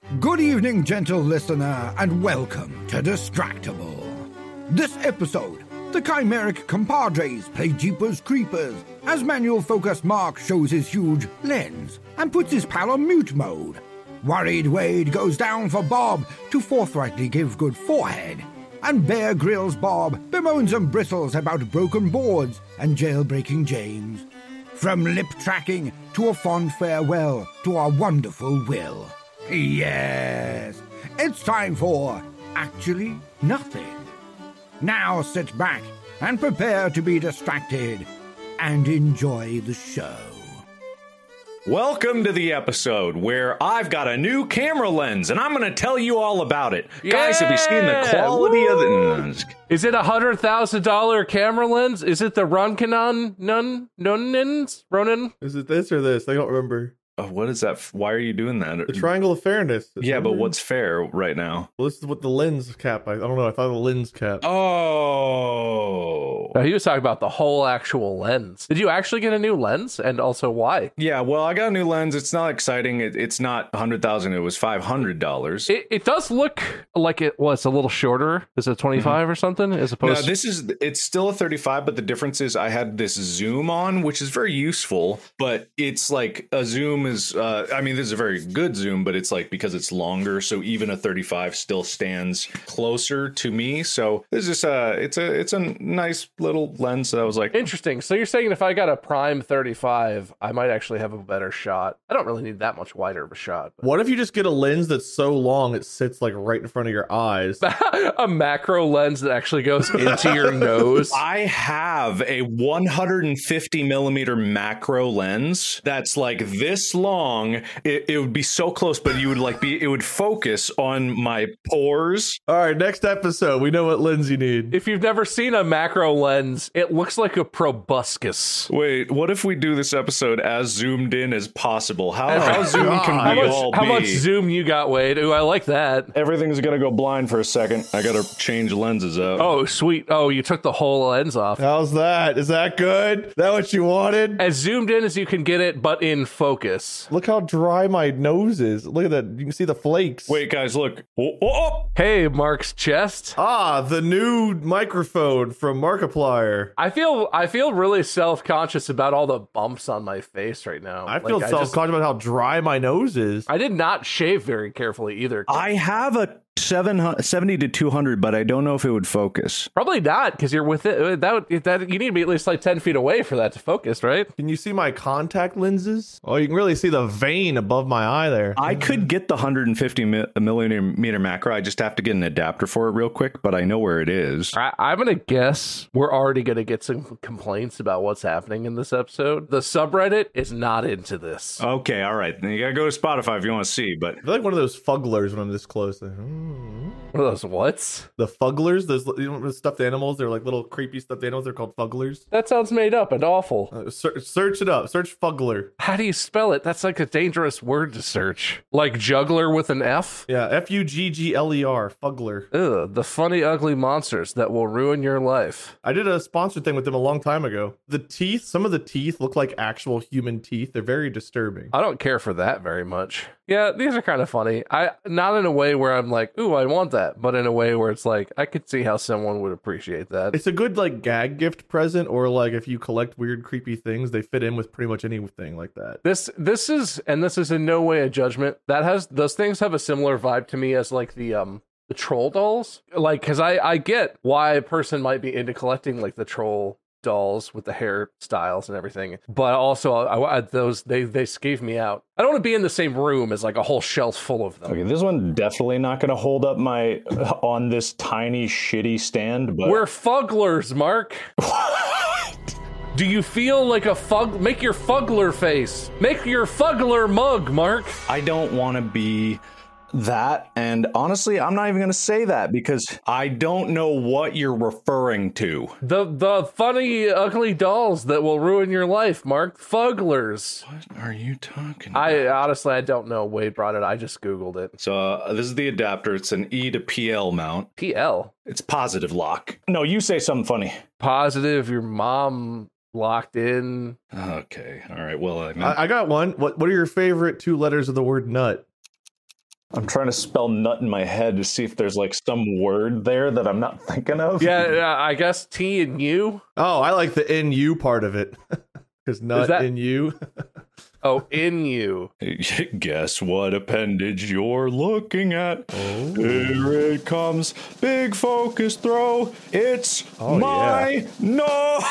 Good evening, gentle listener, and welcome to Distractable. This episode, the chimeric compadres play Jeepers Creepers as manual focus Mark shows his huge lens and puts his pal on mute mode. Worried Wade goes down for Bob to forthrightly give good forehead, and Bear Grylls Bob bemoans and bristles about broken boards and jailbreaking James. From lip tracking to a fond farewell to our wonderful Will. Yes, it's time for Actually Nothing. Now sit back and prepare to be distracted and enjoy the show. Welcome to the episode where I've got a new camera lens and I'm going to tell you all about it. Yeah! Guys, have you seen the quality of the... Is it $100,000 camera lens? Is it the Ronin? Is it this or this? I don't remember. What is that? Why are you doing that? The triangle of fairness. Yeah, but what's fair right now? Well, this is what the lens cap. I don't know. I thought the lens cap. Oh. No, he was talking about the whole actual lens. Did you actually get a new lens? And also why? Yeah, well, I got a new lens. It's not exciting. It's not $100,000. It was $500. It does look like it was a little shorter. Is it 25 or something? As opposed to... it's still a 35, but the difference is I had this zoom on, which is very useful, but it's like a zoom is, this is a very good zoom, but it's like because it's longer, so even a 35 still stands closer to me. So this is it's a nice little lens that I was like, interesting. So you're saying if I got a prime 35, I might actually have a better shot. I don't really need that much wider of a shot. What if you just get a lens that's so long it sits like right in front of your eyes? A macro lens that actually goes into your nose. I have a 150 millimeter macro lens that's like this long. It would be so close, but it would focus on my pores. All right, next episode, we know what lens you need. If you've never seen a macro lens, it looks like a proboscis. Wait, what if we do this episode as zoomed in as possible? How zoomed can we all be? How much zoom you got, Wade? Ooh, I like that. Everything's gonna go blind for a second. I gotta change lenses up. Oh, sweet. Oh, you took the whole lens off. How's that? Is that good? Is that what you wanted? As zoomed in as you can get it, but in focus. Look how dry my nose is. Look at that. You can see the flakes. Wait, guys, look. Oh. Hey, Mark's chest. Ah, the new microphone from Markiplier. I feel really self-conscious about all the bumps on my face right now. I feel self-conscious about how dry my nose is. I did not shave very carefully either. I have a 70 to 200, but I don't know if it would focus. Probably not, because you're with it. That you need to be at least like 10 feet away for that to focus, right? Can you see my contact lenses? Oh, you can really see the vein above my eye there. I could get the 150 millimeter macro. I just have to get an adapter for it real quick, but I know where it is. I'm going to guess we're already going to get some complaints about what's happening in this episode. The subreddit is not into this. Okay, all right. Then you got to go to Spotify if you want to see, but... I feel like one of those fugglers when I'm this close. What are those what? The fugglers, those stuffed animals. They're like little creepy stuffed animals. They're called fugglers. That sounds made up and awful. Search it up. Search fuggler. How do you spell it? That's like a dangerous word to search. Like juggler with an F? Yeah, Fuggler. Fuggler. Ugh, the funny, ugly monsters that will ruin your life. I did a sponsored thing with them a long time ago. The teeth, some of the teeth look like actual human teeth. They're very disturbing. I don't care for that very much. Yeah, these are kind of funny. Not in a way where I'm like, ooh, I want that, but in a way where it's like, I could see how someone would appreciate that. It's a good like gag gift present, or like if you collect weird, creepy things, they fit in with pretty much anything like that. This is in no way a judgment. Those things have a similar vibe to me as like the troll dolls. Like, cause I get why a person might be into collecting like the troll dolls with the hairstyles and everything, but also they skeeve me out. I don't want to be in the same room as like a whole shelf full of them. Okay, this one's definitely not going to hold up on this tiny shitty stand, but we're fugglers, Mark. Do you feel like a fug? Make your fuggler face. Make your fuggler mug, Mark. I don't want to be that, and honestly, I'm not even going to say that because I don't know what you're referring to. The funny, ugly dolls that will ruin your life, Mark. Fugglers. What are you talking about? I don't know. Wade brought it. I just Googled it. So this is the adapter. It's an E to PL mount. PL? It's positive lock. No, you say something funny. Positive, your mom locked in. Okay. All right. Well, I got one. What are your favorite two letters of the word nut? I'm trying to spell nut in my head to see if there's like some word there that I'm not thinking of. Yeah, I guess T and U. Oh, I like the NU part of it. Because nut in you. Oh, in you. Guess what appendage you're looking at? Oh. Here it comes. Big focus throw. It's no.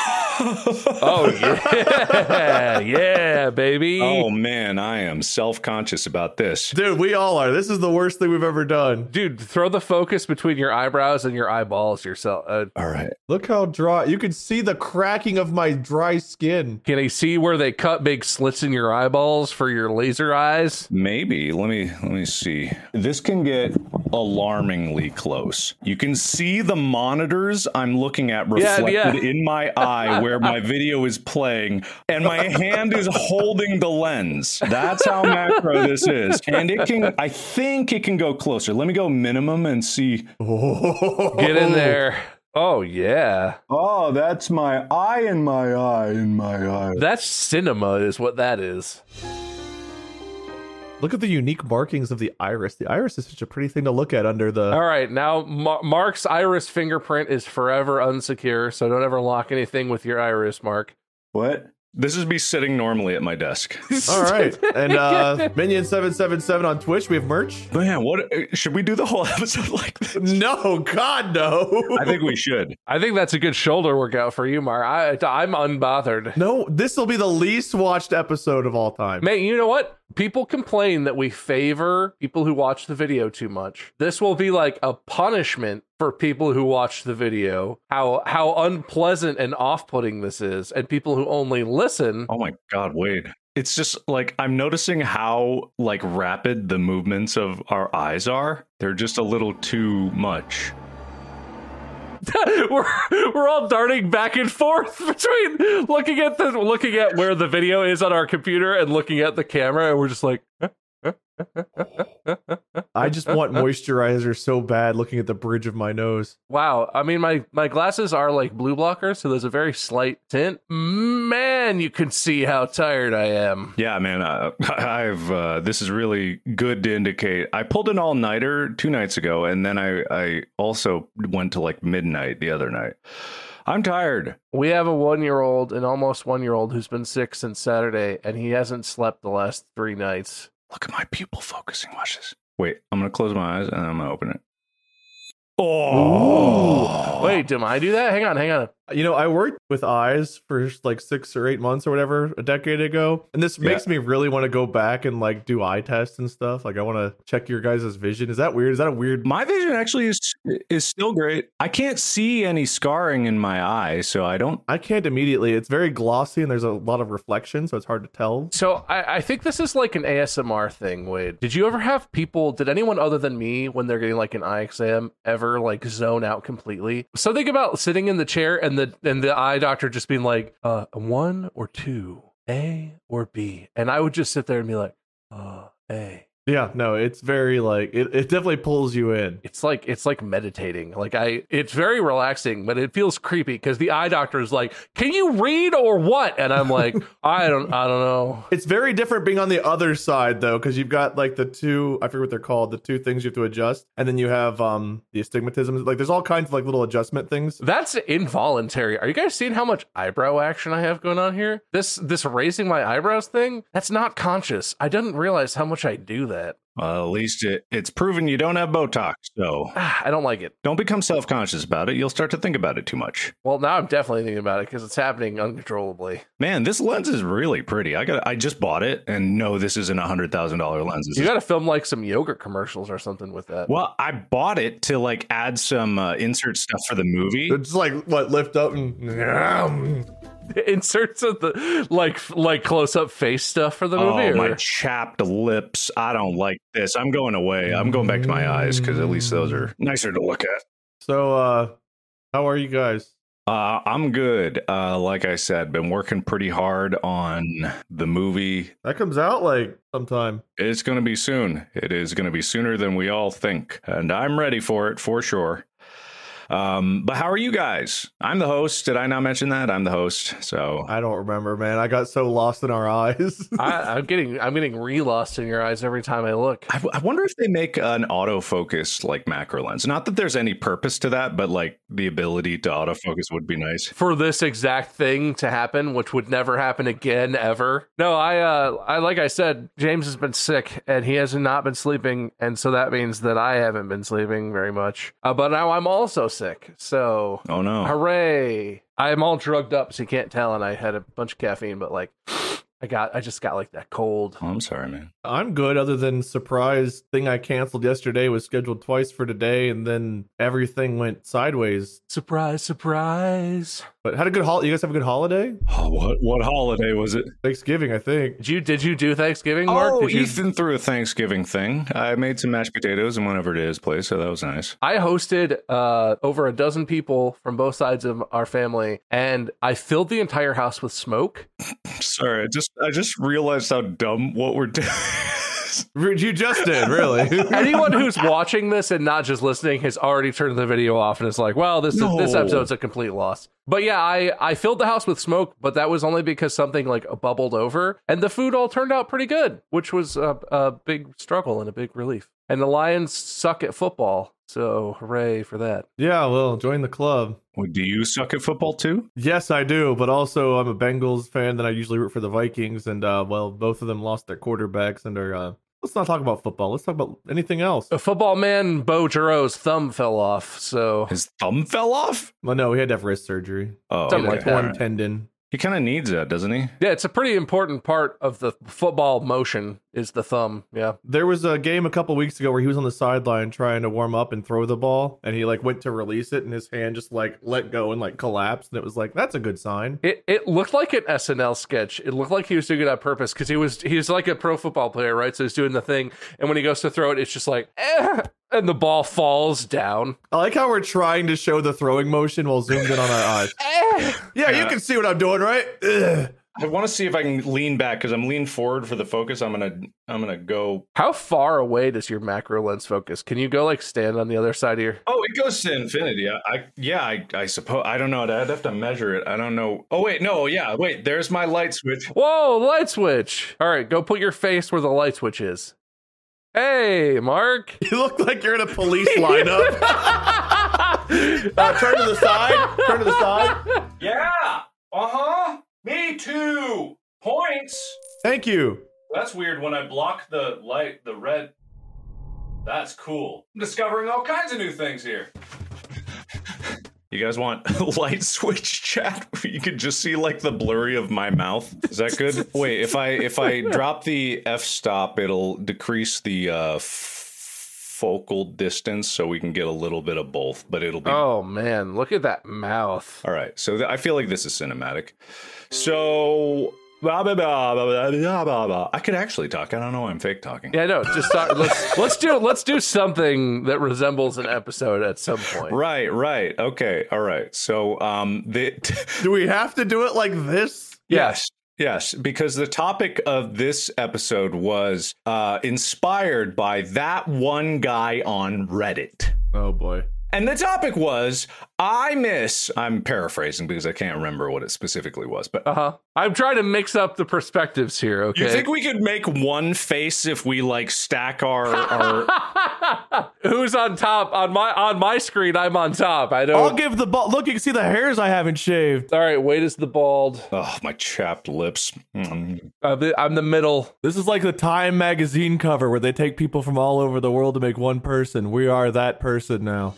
Oh, yeah. Yeah, baby. Oh, man, I am self-conscious about this. Dude, we all are. This is the worst thing we've ever done. Dude, throw the focus between your eyebrows and your eyeballs yourself. All right. Look how dry. You can see the cracking of my dry skin. Can I see where they cut big slits in your eyeballs for your laser eyes? Maybe. Let me see. This can get alarmingly close. You can see the monitors I'm looking at reflected in my eye where my video is playing, and my hand is holding the lens. That's how macro this is. And I think it can go closer. Let me go minimum and see. Get in there. Oh, yeah. Oh, that's my eye in my eye in my eye. That's cinema is what that is. Look at the unique markings of the iris. The iris is such a pretty thing to look at under the... All right, now Mark's iris fingerprint is forever unsecure, so don't ever lock anything with your iris, Mark. What? This is me sitting normally at my desk. All right. And Minion777 on Twitch, we have merch. Man, what should we do the whole episode like this? No, God, no. I think we should. I think that's a good shoulder workout for you, Mark. I'm unbothered. No, this will be the least watched episode of all time. Man, you know what? People complain that we favor people who watch the video too much. This will be like a punishment for people who watch the video. How unpleasant and off-putting this is, and people who only listen. Oh my God, Wade. It's just like I'm noticing how like rapid the movements of our eyes are. They're just a little too much. we're all darting back and forth between looking at where the video is on our computer and looking at the camera, and we're just like I just want moisturizer so bad looking at the bridge of my nose. Wow. I mean, my glasses are like blue blockers, so there's a very slight tint. Man, you can see how tired I am. Yeah, man. I've this is really good to indicate. I pulled an all-nighter 2 nights ago, and then I also went to like midnight the other night. I'm tired. We have a 1-year-old, an almost 1-year-old, who's been sick since Saturday, and he hasn't slept the last 3 nights. Look at my pupil focusing. Watch this. Wait, I'm going to close my eyes and I'm going to open it. Oh. Ooh. Wait, did I do that? Hang on. You know, I worked with eyes for like 6 or 8 months or whatever a decade ago. And this makes me really want to go back and like do eye tests and stuff. Like I want to check your guys' vision. Is that weird? Is that a weird? My vision actually is still great. I can't see any scarring in my eye, so I can't immediately. It's very glossy and there's a lot of reflection, so it's hard to tell. So I think this is like an ASMR thing, Wade. Did you ever have did anyone other than me, when they're getting like an eye exam, ever like zone out completely? So think about sitting in the chair and the eye doctor just being like, 1 or 2, A or B. And I would just sit there and be like, A. Yeah, no, it's very like it definitely pulls you in. It's like meditating. It's very relaxing, but it feels creepy because the eye doctor is like, "Can you read or what?" And I'm like, I don't know. It's very different being on the other side though, because you've got like the two, I forget what they're called, the 2 things you have to adjust, and then you have the astigmatism. Like there's all kinds of like little adjustment things. That's involuntary. Are you guys seeing how much eyebrow action I have going on here? This raising my eyebrows thing, that's not conscious. I didn't realize how much I do that. Well, at least it's proven you don't have Botox, so I don't like it. Don't become self-conscious about it. You'll start to think about it too much. Well, now I'm definitely thinking about it because it's happening uncontrollably. Man, this lens is really pretty. I just bought it, and no, this isn't $100,000 lens. You got to film like some yogurt commercials or something with that. Well, I bought it to like add some insert stuff for the movie. It's like what, lift up and inserts of the like close-up face stuff for the movie. Oh, my chapped lips. I don't like this. I'm going away. I'm going back to my eyes because at least those are nicer to look at. So how are you guys? I'm good. Like I said, been working pretty hard on the movie. That comes out like sometime. It's going to be soon. It is going to be sooner than we all think, and I'm ready for it for sure. But how are you guys? I'm the host. Did I not mention that? I'm the host. So I don't remember, man. I got so lost in our eyes. I'm getting re-lost in your eyes every time I look. I wonder if they make an autofocus like macro lens. Not that there's any purpose to that, but like the ability to autofocus would be nice. For this exact thing to happen, which would never happen again, ever. No, I like I said, James has been sick and he has not been sleeping, and so that means that I haven't been sleeping very much. But now I'm also sick, so Oh no. hooray! I'm all drugged up, so you can't tell, and I had a bunch of caffeine, but like I just got like that cold. Oh, I'm sorry, man. I'm good, other than surprise thing I canceled yesterday was scheduled twice for today, and then everything went sideways. Surprise, surprise. But had a good holiday. You guys have a good holiday? Oh, what holiday was it? Thanksgiving, I think. Did you do Thanksgiving, Mark? Oh, Did you... Ethan threw a Thanksgiving thing. I made some mashed potatoes and went over to his place, so that was nice. I hosted over a dozen people from both sides of our family, and I filled the entire house with smoke. Sorry, I just realized how dumb what we're doing. You just did, really. Anyone who's watching this and not just listening has already turned the video off and is like, well, this episode's a complete loss. But yeah, I filled the house with smoke, but that was only because something like bubbled over, and the food all turned out pretty good, which was a big struggle and a big relief. And the Lions suck at football, so hooray for that. Yeah, well, join the club. Well, do you suck at football too? Yes, I do, but also I'm a Bengals fan, then I usually root for the Vikings, and well, both of them lost their quarterbacks and are let's not talk about football. Let's talk about anything else. A football man, Bo Giroux, thumb fell off, so... His thumb fell off? Well, no, he had to have wrist surgery. Oh, Something okay. like that. Torn tendon. He kind of needs that, doesn't he? Yeah, it's a pretty important part of the football motion is the thumb. Yeah. There was a game a couple weeks ago where he was on the sideline trying to warm up and throw the ball, and he like went to release it, and his hand just like let go and like collapsed, and it was like, that's a good sign. It looked like an SNL sketch. It looked like he was doing it on purpose because he's like a pro football player, right? So he's doing the thing, and when he goes to throw it, it's just like, and the ball falls down. I like how we're trying to show the throwing motion while zoomed in on our eyes. Yeah, you can see what I'm doing, right? Ugh. I want to see if I can lean back because I'm leaned forward for the focus. I'm gonna go. How far away does your macro lens focus? Can you go like stand on the other side of your? Oh, it goes to infinity. I suppose. I don't know. I'd have to measure it. I don't know. Oh wait, no, yeah, wait. There's my light switch. Whoa, light switch! All right, go put your face where the light switch is. Hey, Mark. You look like you're in a police lineup. Turn to the side. Turn to the side. Yeah. Me too. Points. Thank you. That's weird. When I block the light, the red. That's cool. I'm discovering all kinds of new things here. You guys want light switch chat where you can just see like the blurry of my mouth? Is that good? Wait, if I drop the f-stop, it'll decrease the focal distance so we can get a little bit of both, but it'll be... Oh man, look at that mouth. All right, so I feel like this is cinematic. So... I could actually talk. I don't know why I'm fake talking. Yeah, no, just talk. Let's do something that resembles an episode at some point. Right. Okay. All right. So, do we have to do it like this? Yes, because the topic of this episode was inspired by that one guy on Reddit. Oh boy. And the topic was, I'm paraphrasing because I can't remember what it specifically was, but I'm trying to mix up the perspectives here, okay? You think we could make one face if we like stack our Who's on top? On my screen, I'm on top. I don't. I'll give the bald. Look, you can see the hairs I haven't shaved. All right, Wade is the bald. Oh, my chapped lips. I'm the middle. This is like the Time magazine cover where they take people from all over the world to make one person. We are that person now.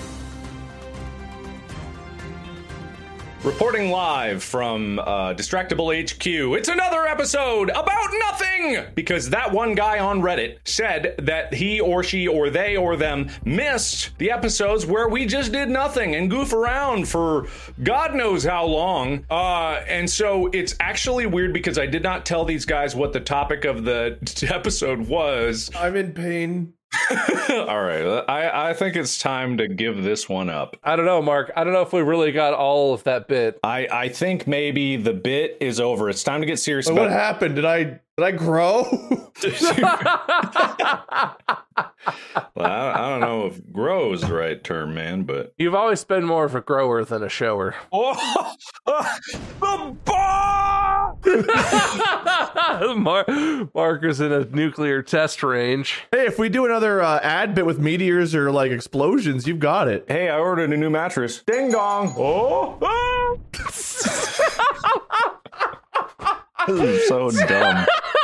Reporting live from Distractable HQ, it's another episode about nothing! Because that one guy on Reddit said that he or she or they or them missed the episodes where we just did nothing and goof around for God knows how long. And so it's actually weird because I did not tell these guys what the topic of the episode was. I'm in pain. All right, I think it's time to give this one up. I don't know, Mark. I don't know if we really got all of that bit. I think maybe the bit is over. It's time to get serious. What happened? Did I Did I grow? Well, I don't know if grow is the right term, man, but You've always been more of a grower than a shower. oh, the bomb! Mark is in a nuclear test range. Hey, if we do another ad bit with meteors or like explosions, you've got it. Hey, I ordered a new mattress. Ding dong! Oh, so dumb.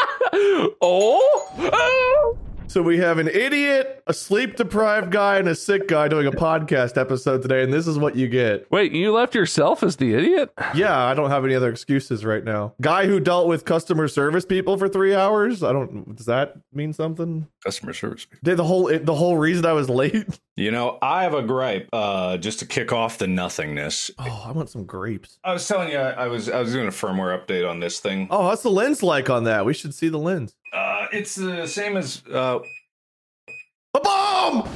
Oh! So we have an idiot, a sleep-deprived guy, and a sick guy doing a podcast episode today, and this is what you get. Wait, you left yourself as the idiot? Yeah, I don't have any other excuses right now. Guy who dealt with customer service people for 3 hours? Does that mean something? Customer service. The whole reason I was late? You know, I have a gripe, just to kick off the nothingness. Oh, I want some grapes. I was telling you, I was doing a firmware update on this thing. Oh, what's the lens like on that? We should see the lens. It's the same as A bomb!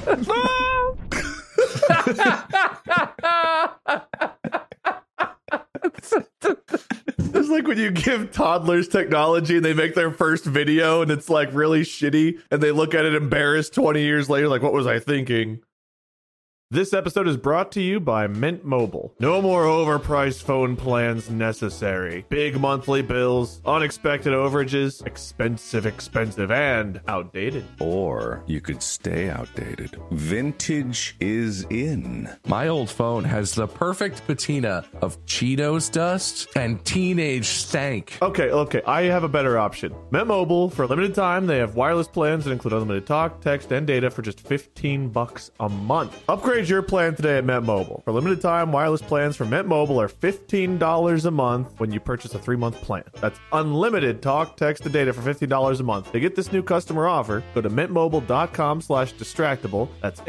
It's like when you give toddlers technology and they make their first video and it's like really shitty and they look at it embarrassed 20 years later like, what was I thinking? This episode is brought to you by Mint Mobile. No more overpriced phone plans necessary. Big monthly bills, unexpected overages, expensive, and outdated. Or you could stay outdated. Vintage is in. My old phone has the perfect patina of Cheetos dust and teenage stank. Okay, I have a better option. Mint Mobile, for a limited time, they have wireless plans that include unlimited talk, text, and data for just $15 a month. Upgrade your plan today at Mint Mobile. For a limited time, wireless plans from Mint Mobile are $15 a month when you purchase a 3-month plan. That's unlimited talk, text, and data for $15 a month. To get this new customer offer, go to mintmobile.com/distractible. That's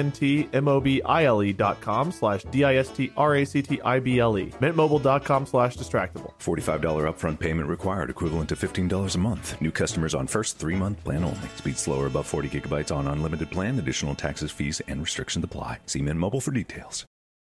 mintmobile.com/distractible. mintmobile.com/distractible. $45 upfront payment required, equivalent to $15 a month. New customers on first 3-month plan only. Speed slower above 40 gigabytes on unlimited plan. Additional taxes, fees, and restrictions apply. See Mint Mobile for details.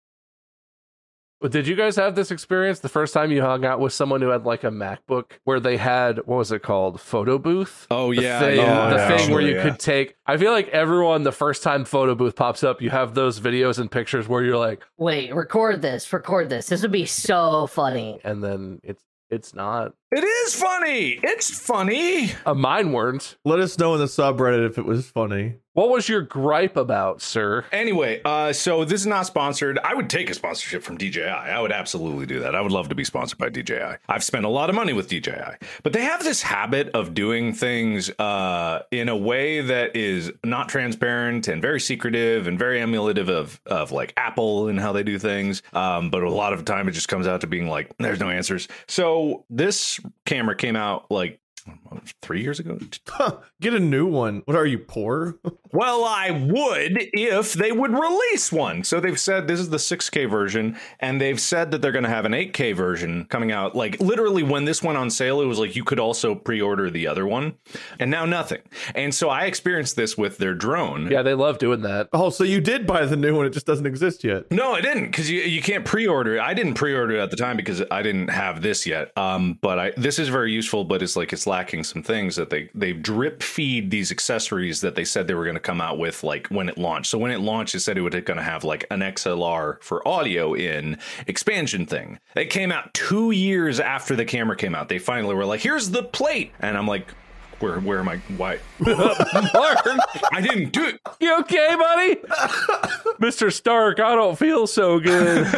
Did you guys have this experience the first time you hung out with someone who had like a MacBook where they had, what was it called? Photo booth? Oh, yeah. The thing where you could take, I feel like everyone, the first time photo booth pops up, you have those videos and pictures where you're like, wait, record this. This would be so funny. And then it's not. It is funny. It's funny. Mine weren't. Let us know in the subreddit if it was funny. What was your gripe about, sir? Anyway, so this is not sponsored. I would take a sponsorship from DJI. I would absolutely do that. I would love to be sponsored by DJI. I've spent a lot of money with DJI, but they have this habit of doing things in a way that is not transparent and very secretive and very emulative of like Apple and how they do things. But a lot of the time it just comes out to being like, there's no answers. So this camera came out like 3 years ago. Get a new one. What are you, poor? Well, I would if they would release one. So they've said this is the 6K version, and they've said that they're going to have an 8K version coming out. Like literally when this went on sale, it was like you could also pre-order the other one, and now nothing. And so I experienced this with their drone. Yeah, they love doing that. Oh, so you did buy the new one. It just doesn't exist yet. No, I didn't, because you can't pre-order it. I didn't pre-order it at the time because I didn't have this yet. But this is very useful, but it's lacking some things that they drip feed these accessories that they said they were going to come out with like when it launched. So when it launched, it said it was going to have like an XLR for audio in expansion thing. It came out 2 years after the camera came out. They finally were like, here's the plate. And I'm like, where am I? Why? Mark, I didn't do it. you okay, buddy? Mr. Stark, I don't feel so good.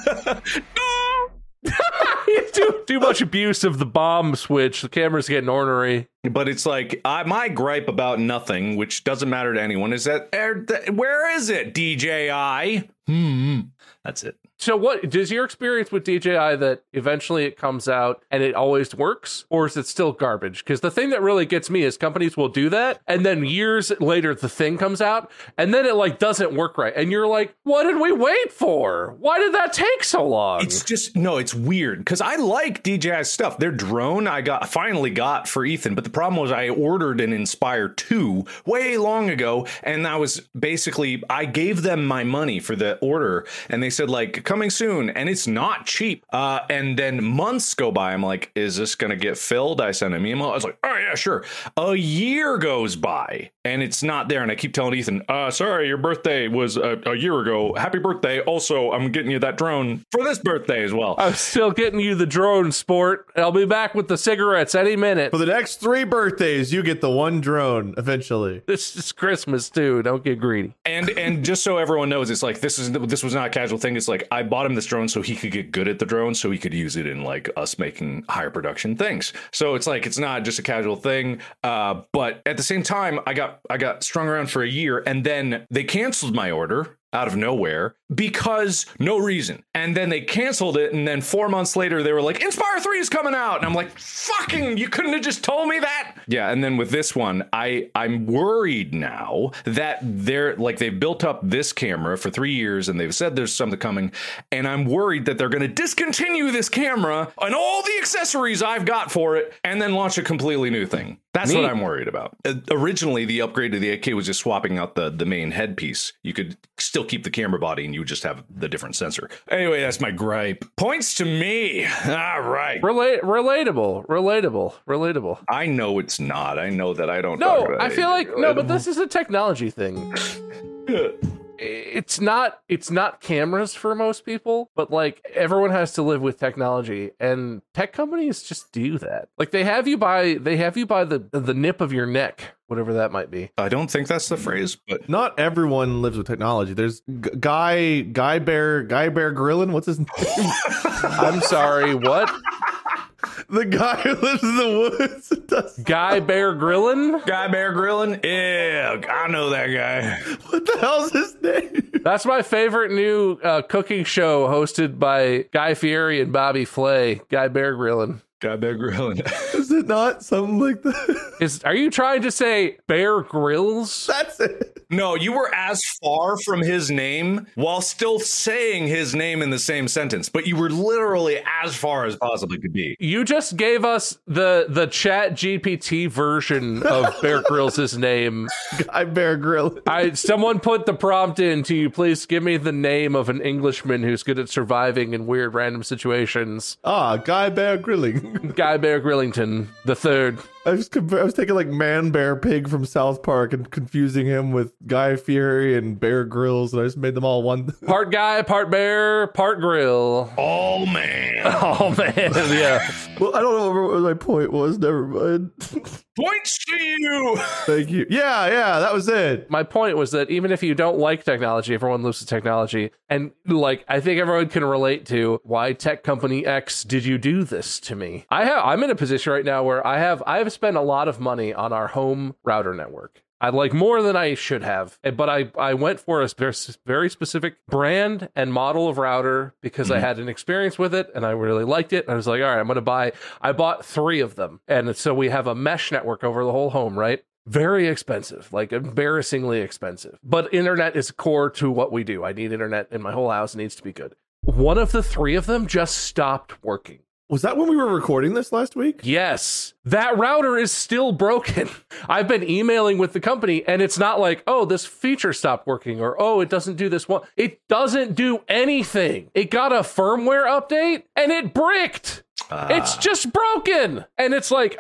Too much abuse of the bomb switch. The camera's getting ornery. But it's like my gripe about nothing, which doesn't matter to anyone, is that where is it, DJI? That's it. So what does your experience with DJI that eventually it comes out and it always works, or is it still garbage? Because the thing that really gets me is companies will do that, and then years later the thing comes out and then it like doesn't work right, and you're like, what did we wait for? Why did that take so long? It's just it's weird because I like DJI's stuff. Their drone I finally got for Ethan, but the problem was I ordered an Inspire 2 way long ago, and I gave them my money for the order, and they said like, coming soon, and it's not cheap. And then months go by. I'm like, is this going to get filled? I sent an email. I was like, oh yeah, sure. A year goes by and it's not there. And I keep telling Ethan, sorry, your birthday was a year ago. Happy birthday. Also, I'm getting you that drone for this birthday as well. I'm still getting you the drone, sport. I'll be back with the cigarettes any minute. For the next 3 birthdays, you get the one drone eventually. This is Christmas too. Don't get greedy. And just so everyone knows, it's like this was not a casual thing. It's like I bought him this drone so he could get good at the drone, so he could use it in like us making higher production things. So it's like it's not just a casual thing. But at the same time, I got strung around for a year, and then they canceled my order out of nowhere because no reason. And then they canceled it, and then 4 months later they were like, Inspire 3 is coming out, and I'm like, fucking, you couldn't have just told me that. Yeah. And then with this one, I'm worried now that they've built up this camera for 3 years and they've said there's something coming, and I'm worried that they're going to discontinue this camera and all the accessories I've got for it and then launch a completely new thing. That's what I'm worried about. Originally, the upgrade to the 8K was just swapping out the main headpiece. You could still keep the camera body and you would just have the different sensor. Anyway, that's my gripe. Points to me. All right. Relatable. I know it's not. I know that I don't. No, I feel like, no, but this is a technology thing. It's not cameras for most people, but like everyone has to live with technology, and tech companies just do that. Like they have you by the nip of your neck, whatever that might be. I don't think that's the phrase, but not everyone lives with technology. There's Guy Bear Grillin. What's his name? I'm sorry, what? The guy who lives in the woods. Guy Bear Grillin? Guy Bear Grillin? Yeah, I know that guy. What the hell's his name? That's my favorite new cooking show hosted by Guy Fieri and Bobby Flay. Guy Bear Grillin. Guy Bear Grillin. Is it not something like that? Are you trying to say Bear Grylls? That's it. No, you were as far from his name while still saying his name in the same sentence, but you were literally as far as possibly could be. You just gave us the Chat GPT version of Bear Grylls' name. Guy Bear Grillin. Someone put the prompt in to you, please give me the name of an Englishman who's good at surviving in weird random situations. Guy Bear Grilling. Guy Bear Grillington the third. I was taking like Man Bear Pig from South Park and confusing him with Guy Fieri and Bear Grylls, and I just made them all one. Part guy, part bear, part grill. Oh man. Oh man, yeah. Well, I don't know what my point was. Never mind. Points to you. Thank you. Yeah, that was it. My point was that even if you don't like technology, everyone lives with technology. And like, I think everyone can relate to, why tech company X did you do this to me? I'm in a position right now where I have spent a lot of money on our home router network. I like more than I should have, but I went for a very specific brand and model of router because I had an experience with it and I really liked it. I was like, all right, I bought 3 of them. And so we have a mesh network over the whole home, right? Very expensive, like embarrassingly expensive. But internet is core to what we do. I need internet in my whole house. It needs to be good. One of the 3 of them just stopped working. Was that when we were recording this last week? Yes. That router is still broken. I've been emailing with the company and it's not like, oh, this feature stopped working, or, oh, it doesn't do this one. It doesn't do anything. It got a firmware update and it bricked. It's just broken. And it's like,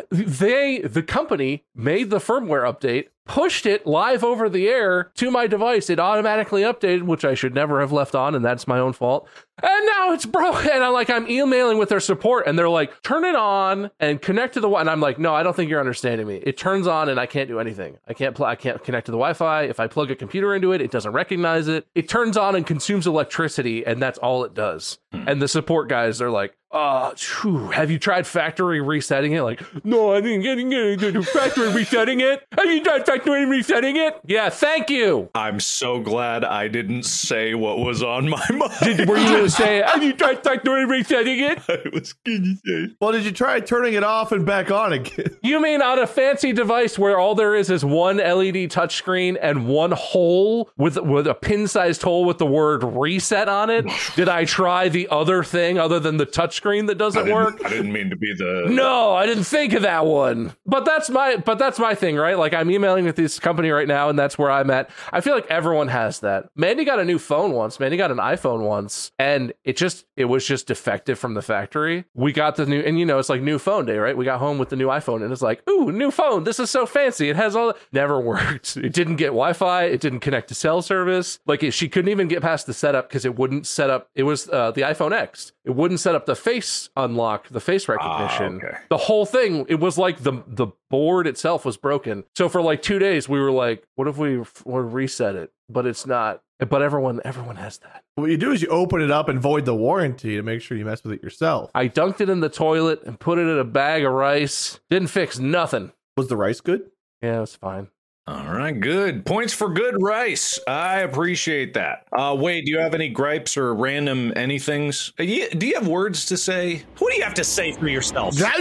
the company made the firmware update, pushed it live over the air to my device. It automatically updated, which I should never have left on, and that's my own fault. And now it's broken. And I'm emailing with their support, and they're like, turn it on and connect to the Wi-Fi. And I'm like, no, I don't think you're understanding me. It turns on and I can't do anything. I can't connect to the Wi-Fi. If I plug a computer into it, it doesn't recognize it. It turns on and consumes electricity, and that's all it does. And the support guys are like, have you tried factory resetting it? Like, no, I didn't get factory resetting it. Have you tried factory resetting it? Yeah, thank you. I'm so glad I didn't say what was on my mind. Were you going to say, have you tried factory resetting it? I was going to say. Well, did you try turning it off and back on again? You mean on a fancy device where all there is one LED touchscreen and one hole with a pin-sized hole with the word reset on it? Did I try the other thing other than the touchscreen that doesn't work? I didn't mean to be the... No, I didn't think of that one. But that's my thing, right? Like, I'm emailing playing with this company right now, and that's where I'm at. I feel like everyone has that. Mandy got a new phone once. Mandy got an iPhone once, and it was just defective from the factory. We got the new, and it's like new phone day, right? We got home with the new iPhone, and it's like, ooh, new phone. This is so fancy. It has all. Never worked. It didn't get Wi-Fi. It didn't connect to cell service. Like she couldn't even get past the setup because it wouldn't set up. It was the iPhone X. It wouldn't set up the face unlock, the face recognition. Okay. The whole thing. It was like the board itself was broken. So for like 2 days, we were like, what if we reset it? But it's not. But everyone has that. What you do is you open it up and void the warranty to make sure you mess with it yourself. I dunked it in the toilet and put it in a bag of rice. Didn't fix nothing. Was the rice good? Yeah, it was fine. All right, good. Points for good rice. I appreciate that. Wade, do you have any gripes or random anythings? Do you have words to say? What do you have to say for yourself? Those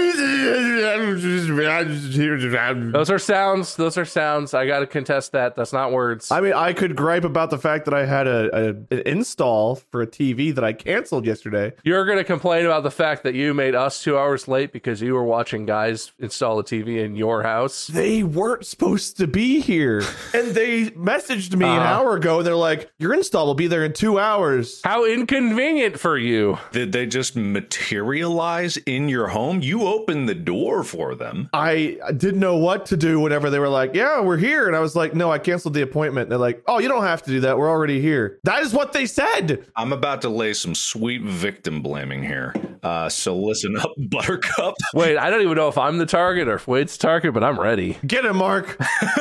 are sounds. I got to contest that. That's not words. I mean, I could gripe about the fact that I had an install for a TV that I canceled yesterday. You're going to complain about the fact that you made us 2 hours late because you were watching guys install a TV in your house. They weren't supposed to be here. And they messaged me an hour ago and they're like, your install will be there in 2 hours. How inconvenient for you. Did they just materialize in your home? You opened the door for them. I didn't know what to do whenever they were like, yeah, we're here. And I was like, no, I canceled the appointment. And they're like, oh, you don't have to do that. We're already here. That is what they said. I'm about to lay some sweet victim blaming here. So listen up, Buttercup. Wait, I don't even know if I'm the target or if Wade's the target, but I'm ready. Get him, Mark.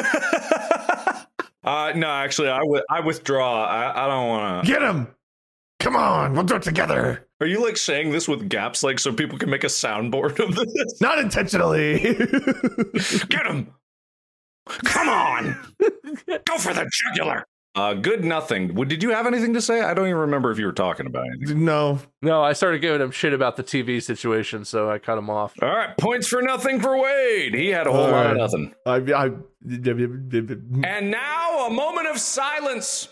No, actually, I withdraw. I don't want to. Get him. Come on, we'll do it together. Are you like saying this with gaps, like so people can make a soundboard of this? Not intentionally. Get him. Come on. Go for the jugular. Good nothing. Did you have anything to say? I don't even remember if you were talking about anything. No, I started giving him shit about the TV situation, so I cut him off. All right, points for nothing for Wade. He had a whole lot of nothing. And now a moment of silence.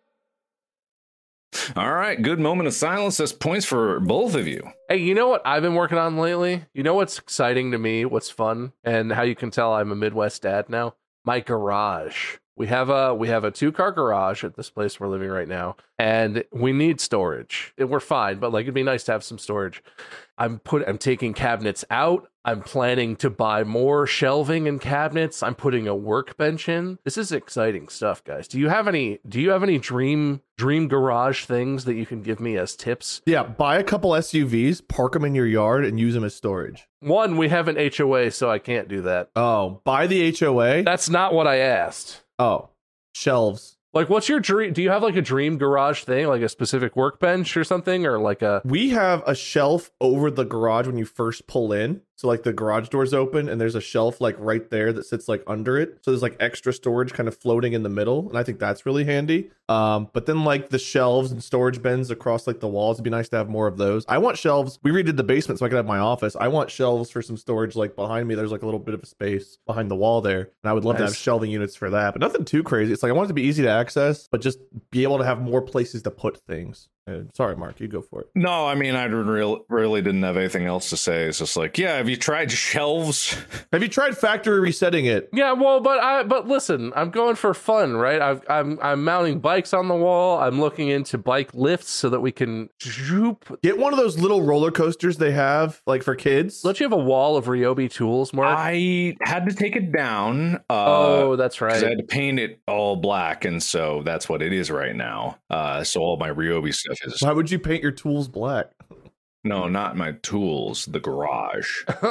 All right, good moment of silence. That's points for both of you. Hey, you know what I've been working on lately? You know what's exciting to me, what's fun, and how you can tell I'm a Midwest dad now? My garage. We have a 2-car garage at this place we're living right now, and we need storage. We're fine, but like it'd be nice to have some storage. I'm taking cabinets out. I'm planning to buy more shelving and cabinets. I'm putting a workbench in. This is exciting stuff, guys. Do you have any dream garage things that you can give me as tips? Yeah, buy a couple SUVs, park them in your yard, and use them as storage. One, we have an HOA, so I can't do that. Oh, buy the HOA? That's not what I asked. Oh, shelves. Like, what's your dream? Do you have like a dream garage thing, like a specific workbench or something, or like a? We have a shelf over the garage when you first pull in. So like the garage door's open and there's a shelf like right there that sits like under it. So there's like extra storage kind of floating in the middle. And I think that's really handy. But then like the shelves and storage bins across like the walls, it'd be nice to have more of those. I want shelves. We redid the basement so I could have my office. I want shelves for some storage like behind me. There's like a little bit of a space behind the wall there. And I would love to have shelving units for that, but nothing too crazy. It's like I want it to be easy to access, but just be able to have more places to put things. Sorry, Mark, you go for it. No, I mean, I really didn't have anything else to say. It's just like, yeah, have you tried shelves? Have you tried factory resetting it? Yeah, well, but listen, I'm going for fun, right? I'm mounting bikes on the wall. I'm looking into bike lifts so that we can get one of those little roller coasters they have, like for kids. Don't you have a wall of Ryobi tools, Mark? I had to take it down. Oh, that's right. I had to paint it all black, and so that's what it is right now. So all my Ryobi stuff. Why would you paint your tools black? No, not my tools, the garage.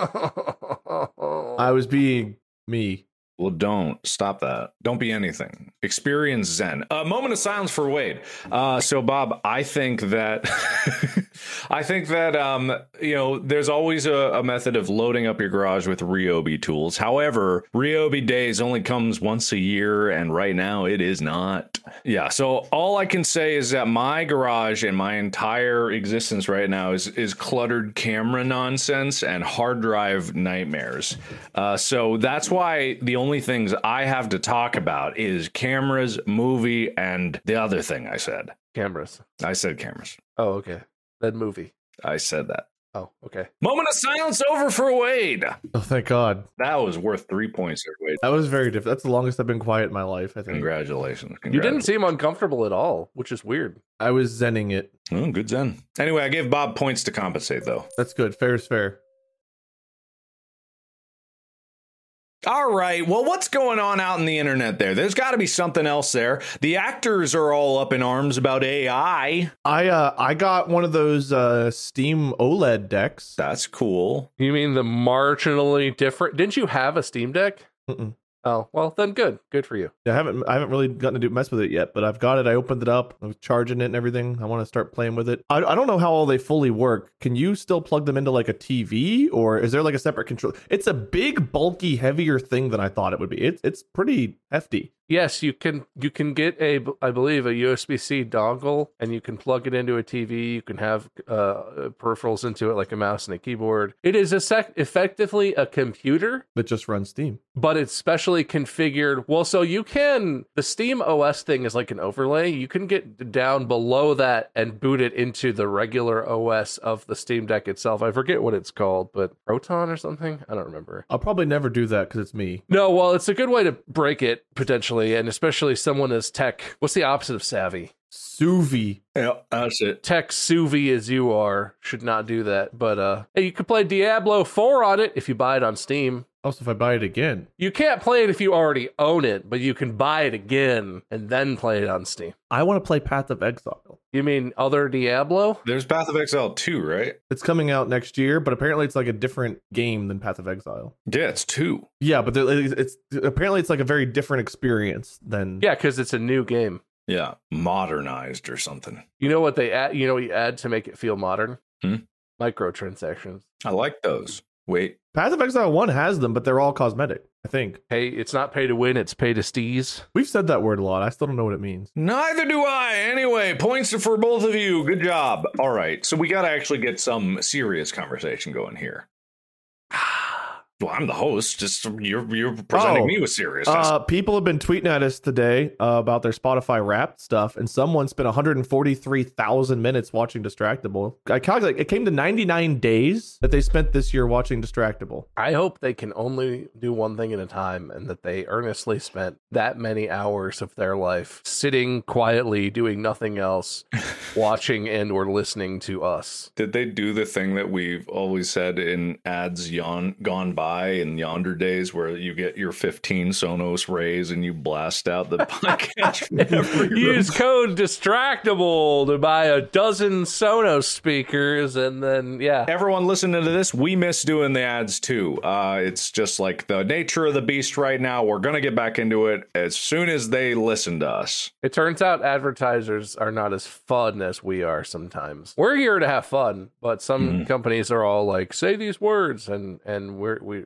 I was being me. Well, don't stop that. Don't be anything. Experience Zen. A moment of silence for Wade. So, Bob, I think that there's always a method of loading up your garage with Ryobi tools. However, Ryobi Days only comes once a year, and right now it is not. Yeah. So all I can say is that my garage and my entire existence right now is cluttered camera nonsense and hard drive nightmares. So that's why the only things I have to talk about is cameras, movie, and the other thing I said. Cameras. I said cameras. Oh, okay. Then movie. I said that. Oh, okay. Moment of silence over for Wade. Oh, thank God. That was worth 3 points there, Wade. That was very different. That's the longest I've been quiet in my life, I think. Congratulations. You didn't seem uncomfortable at all, which is weird. I was zenning it. Oh, good zen. Anyway, I gave Bob points to compensate, though. That's good. Fair is fair. All right. Well, what's going on out in the internet there? There's got to be something else there. The actors are all up in arms about AI. I got one of those Steam OLED decks. That's cool. You mean the marginally different? Didn't you have a Steam Deck? Mm-mm. Oh, well, then good for you. I haven't really gotten to mess with it yet, but I've got it. I opened it up. I was charging it and everything. I want to start playing with it. I don't know how all they fully work. Can you still plug them into like a TV, or is there like a separate control? It's a big, bulky, heavier thing than I thought it would be. It's pretty hefty. Yes, you can get I believe a USB-C dongle, and you can plug it into a TV. You can have peripherals into it like a mouse and a keyboard. It is effectively a computer That just runs Steam. but it's specially configured. Well, so the Steam OS thing is like an overlay. You can get down below that and boot it into the regular OS of the Steam Deck itself. I forget what it's called, but Proton or something? I don't remember. I'll probably never do that because it's me. No, well, it's a good way to break it, potentially, and especially someone as tech. What's the opposite of savvy? Sous vide. Yeah, that's it. Tech sous vide as you are should not do that. But hey, you could play Diablo 4 on it if you buy it on Steam. Also, if I buy it again. You can't play it if you already own it, but you can buy it again and then play it on Steam. I want to play Path of Exile. You mean other Diablo? There's Path of Exile 2, right? It's coming out next year, but apparently it's like a different game than Path of Exile. Yeah, it's 2. Yeah, but it's like a very different experience than... Yeah, because it's a new game. Yeah, modernized or something. You know what they add? You know what you add to make it feel modern? Hmm? Microtransactions. I like those. Wait. Path of Exile 1 has them, but they're all cosmetic, I think. Hey, it's not pay to win, it's pay to steez. We've said that word a lot. I still don't know what it means. Neither do I. Anyway, points for both of you. Good job. All right, so we got to actually get some serious conversation going here. Well, I'm the host. Just you're presenting me with seriousness. People have been tweeting at us today about their Spotify Wrapped stuff, and someone spent 143,000 minutes watching Distractable. I calculate it came to 99 days that they spent this year watching Distractable. I hope they can only do one thing at a time and that they earnestly spent that many hours of their life sitting quietly, doing nothing else, watching and or listening to us. Did they do the thing that we've always said in ads gone by in yonder days where you get your 15 Sonos Rays and you blast out the podcast from every room? Use code Distractable to buy a dozen Sonos speakers, and then, yeah. Everyone listening to this, we miss doing the ads too. It's just like the nature of the beast right now. We're going to get back into it as soon as they listen to us. It turns out advertisers are not as fun as we are sometimes. We're here to have fun, but some companies are all like, say these words, and we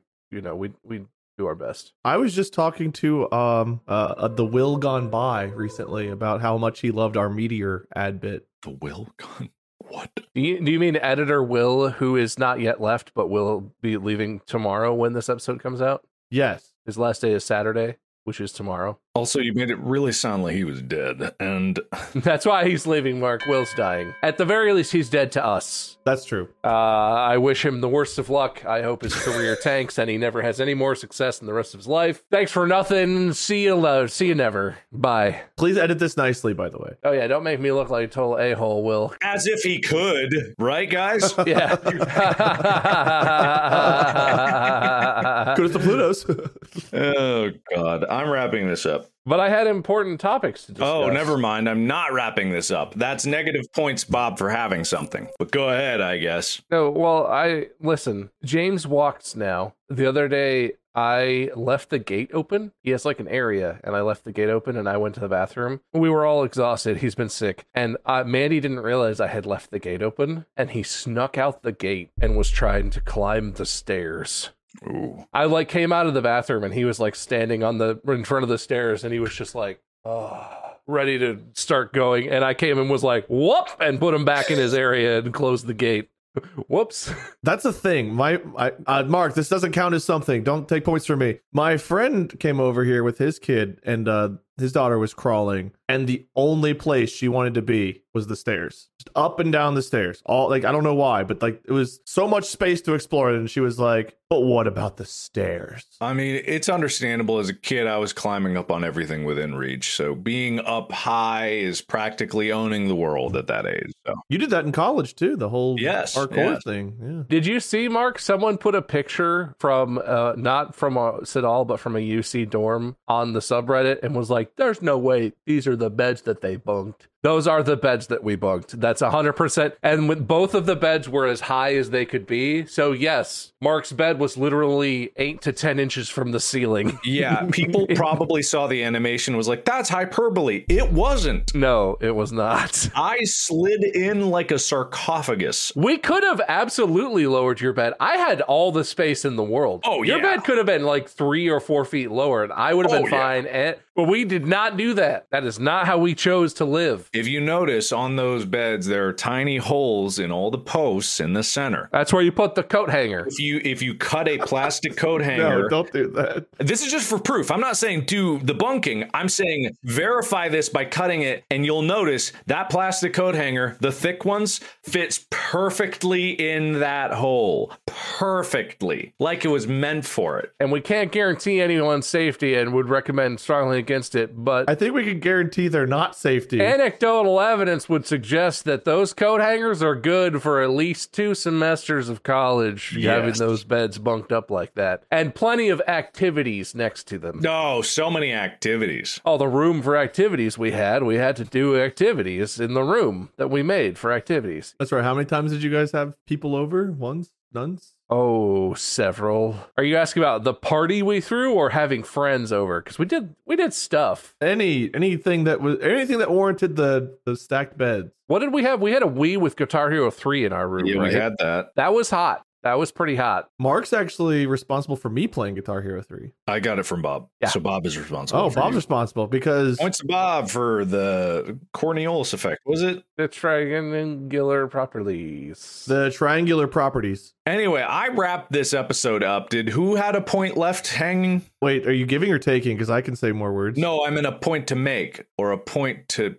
do our best. I was just talking to the Will Gone By recently about how much he loved our Meteor ad bit. The Will Gone? What? Do you mean editor Will, who is not yet left, but will be leaving tomorrow when this episode comes out? Yes. His last day is Saturday, which is tomorrow. Also, you made it really sound like he was dead, and that's why he's leaving, Mark. Will's dying. At the very least, he's dead to us. That's true. I wish him the worst of luck. I hope his career tanks and he never has any more success in the rest of his life. Thanks for nothing. See you never. Bye. Please edit this nicely, by the way. Oh, yeah. Don't make me look like a total a-hole, Will. as if he could, right, guys? Yeah. Go to the Plutos. Oh, God. I'm wrapping this up. But I had important topics to discuss. Oh, never mind. I'm not wrapping this up. That's negative points, Bob, for having something. But go ahead, I guess. No, well, listen, James walks now. The other day, I left the gate open. He has like an area, and I left the gate open, and I went to the bathroom. We were all exhausted. He's been sick. And Mandy didn't realize I had left the gate open, and he snuck out the gate and was trying to climb the stairs. Ooh. I came out of the bathroom, and he was standing in front of the stairs, and he was just ready to start going. And I came and was like, whoop, and put him back in his area and closed the gate. Whoops. That's a thing. Mark, this doesn't count as something. Don't take points from me. My friend came over here with his kid, and his daughter was crawling, and the only place she wanted to be was the stairs. Just up and down the stairs. All like, I don't know why, but like it was so much space to explore. And she was like, but what about the stairs? I mean, it's understandable. As a kid, I was climbing up on everything within reach. So being up high is practically owning the world at that age. So You did that in college too, the whole parkour yes. thing. Yeah. Did you see, Mark? Someone put a picture from not from a Sidal, but from a UC dorm on the subreddit and was like, "There's no way these are the beds that they bunked." Those are the beds that we bunked. That's 100%. And with both of the beds were as high as they could be. So yes, Mark's bed was literally 8 to 10 inches from the ceiling. yeah, people probably saw the animation, was like, that's hyperbole. It wasn't. No, it was not. I slid in like a sarcophagus. We could have absolutely lowered your bed. I had all the space in the world. Oh, Your yeah. bed could have been like 3 or 4 feet lower, and I would have been fine. But we did not do that. That is not how we chose to live. If you notice on those beds, there are tiny holes in all the posts in the center. That's where you put the coat hanger. If you cut a plastic coat hanger, No, don't do that. this is just for proof. I'm not saying do the bunking. I'm saying verify this by cutting it, and you'll notice that plastic coat hanger, the thick ones, fits perfectly in that hole. Perfectly. Like it was meant for it. And we can't guarantee anyone's safety and would recommend strongly against it. But I think we can guarantee they're not safety. anecdotal evidence would suggest that those coat hangers are good for at least 2 semesters of college, having Yes. those beds bunked up like that. And plenty of activities next to them. No, so many activities. All the room for activities we had to do activities in the room that we made for activities. That's right. How many times did you guys have people over? Once? Nuns? Oh, several. Are you asking about the party we threw or having friends over? Because we did stuff. Anything that warranted the stacked beds. What did we have? We had a Wii with Guitar Hero 3 in our room, Yeah, right? we had that. That was hot. That was pretty hot. Mark's actually responsible for me playing Guitar Hero 3. I got it from Bob. Yeah. So Bob is responsible. Oh, for Bob's you. responsible because Points to Bob for the Coriolis effect, was it? The triangular properties. the triangular properties. Anyway, I wrapped this episode up. Did who had a point left hanging? Wait, are you giving or taking? Because I can say more words. No, I'm in a point to make or a point to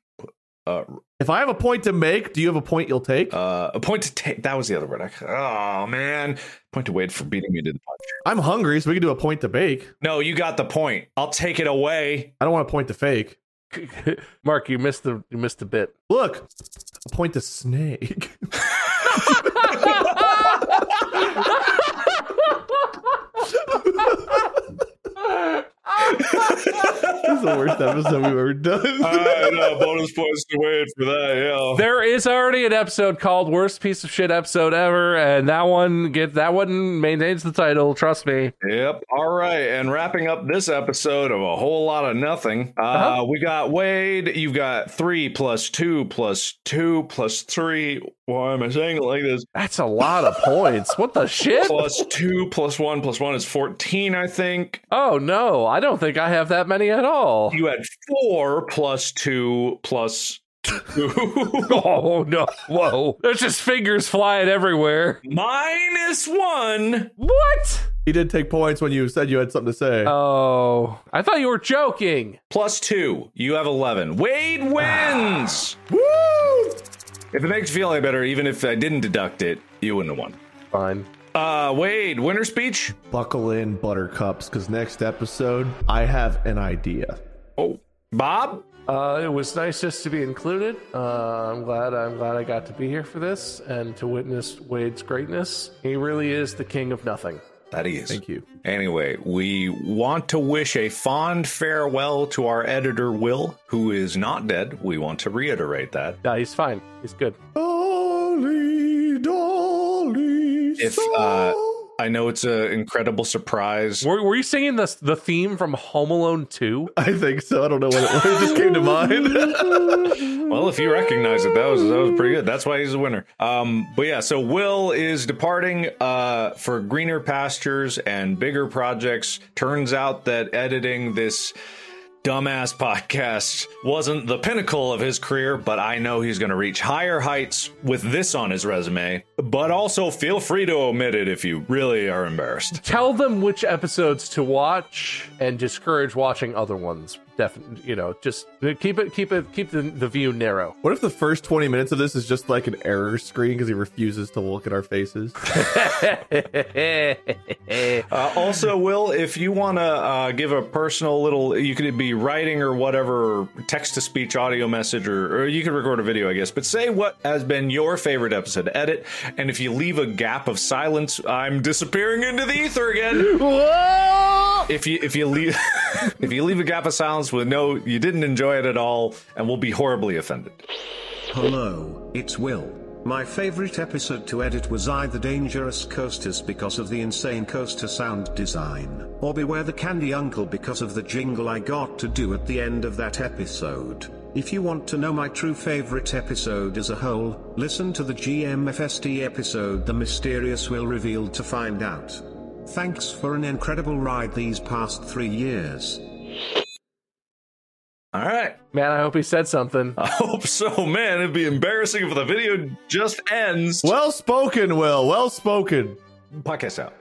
If I have a point to make, do you have a point you'll take? a point to take. That was the other word. Oh man, point to Wade for beating me to the punch. I'm hungry, so we can do a point to bake. No, you got the point. I'll take it away. I don't want a point to fake. Mark, you missed the bit. Look, a point to snake. This is the worst episode we've ever done. I know, bonus points to Wade for that. Yeah. There is already an episode called "Worst Piece of Shit Episode Ever," and that one maintains the title. Trust me. Yep. All right. And wrapping up this episode of a whole lot of nothing, we got Wade. You've got 3 plus 2 plus 2 plus 3. Why am I saying it like this? That's a lot of points. What the shit? Plus 2 plus 1 plus 1 is 14, I think. Oh no, I don't think I have that many at all. You had 4 plus 2 plus 2. Oh no! Whoa! There's just fingers flying everywhere. Minus 1. What? He did take points when you said you had something to say. Oh, I thought you were joking. Plus 2. You have 11. Wade wins. Woo! If it makes you feel any better, even if I didn't deduct it, you wouldn't have won. Fine. Wade, winner speech? Buckle in, buttercups, because next episode, I have an idea. Oh, Bob? It was nice just to be included. I'm glad I got to be here for this and to witness Wade's greatness. He really is the king of nothing. That he is. Thank you. Anyway, we want to wish a fond farewell to our editor, Will, who is not dead. We want to reiterate that. Yeah, he's fine. He's good. Dolly, dolly, If I know it's an incredible surprise. Were you singing the theme from Home Alone 2? I think so. I don't know what it just came to mind. Well, if you recognize it, that was pretty good. That's why he's a winner. But yeah, so Will is departing for greener pastures and bigger projects. Turns out that editing this dumbass podcast wasn't the pinnacle of his career, but I know he's going to reach higher heights with this on his resume. But also feel free to omit it if you really are embarrassed. Tell them which episodes to watch and discourage watching other ones. definitely, just keep the view narrow. What if the first 20 minutes of this is just like an error screen because he refuses to look at our faces? Also, Will, if you want to give a personal little, you could be writing or whatever, text-to-speech audio message, or you could record a video, I guess, but say what has been your favorite episode to edit, and if you leave a gap of silence, I'm disappearing into the ether again. Whoa! If you leave if you leave a gap of silence with no, you didn't enjoy it at all, and we'll be horribly offended. Hello, it's Will. My favorite episode to edit was either Dangerous Coasters because of the insane coaster sound design, or Beware the Candy Uncle because of the jingle I got to do at the end of that episode. If you want to know my true favorite episode as a whole, listen to the GMFST episode The Mysterious Will revealed to find out. Thanks for an incredible ride these past 3 years. All right. Man, I hope he said something. I hope so, man. It'd be embarrassing if the video just ends. Well spoken, Will. Well spoken. Podcast out.